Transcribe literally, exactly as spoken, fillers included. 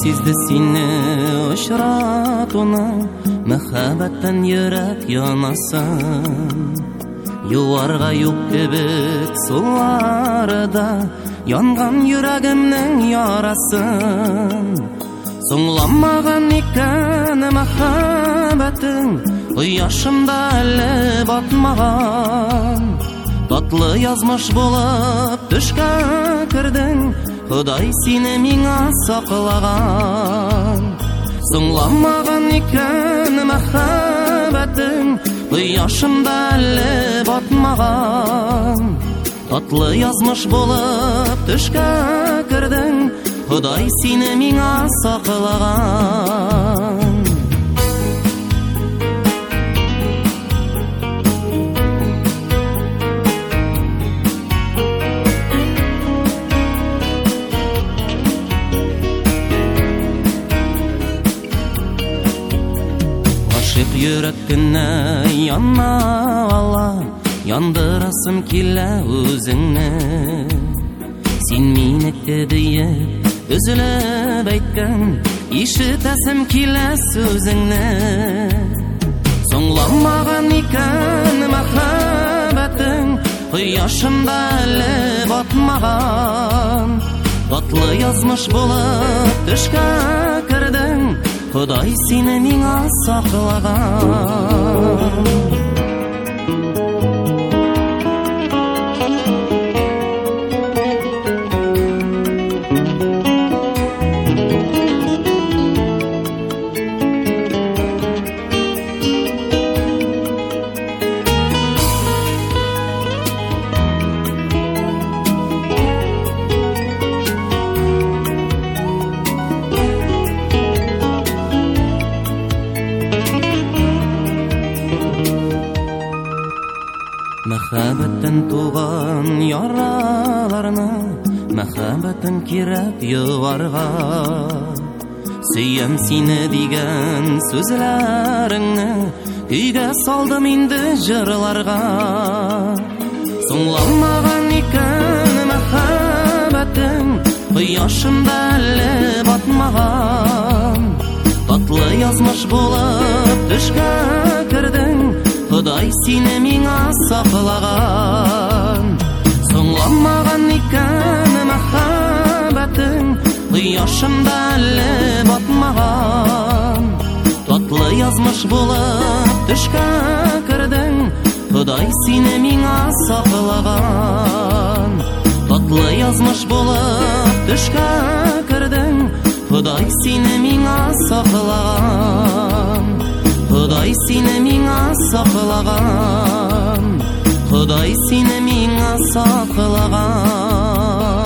сезді сені ұшыратуны, мәхәббәттән йөрәк янасын. Юлларга юк кебек суларда янган йөрәгемнең ярасын. Соңламаган икән мәхәббәтең, кояшымда әле батмаган. Татлы язмыш булып төшкә кердең, Ходай сине миңа саклаган. Соңламаган икән мәхәббәтең, кояшымда әле батмаган. Татлы язмыш булып төшкә кердең, Ходай сине миңа саклаган. Гашык йөрәк кенә яна ала, яндырасым килә үзеңне. Син минеке диеп өзелеп әйткән, ишетәсем килә сүзеңне. Соңламаган икән мәхәббәтең, кояшымда әле батмаган. Татлы язмыш булып төшкә кердең, Ходай сине миңа саклаган. Мәхәббәттән туган яраларны, мәхәббәтең кирәк юарга. Сөям сине дигән сүзләреңне, көйгә салдым инде җырларга. Соңламаган икән мәхәббәтең, кояшымда әле батмаган. Татлы язмыш булып төшкә кердең, Ходай сине миңа саклаган. Соңламаган икән мәхәббәтең, кояшымда әле батмаган. Татлы язмыш булып төшкә кердең, Ходай сине миңа саклаган. Татлы язмыш булып төшкә кердең, Ходай сине миңа саклаган. Ходай сине миңа саклаган. Ходай сине миңа саклаган.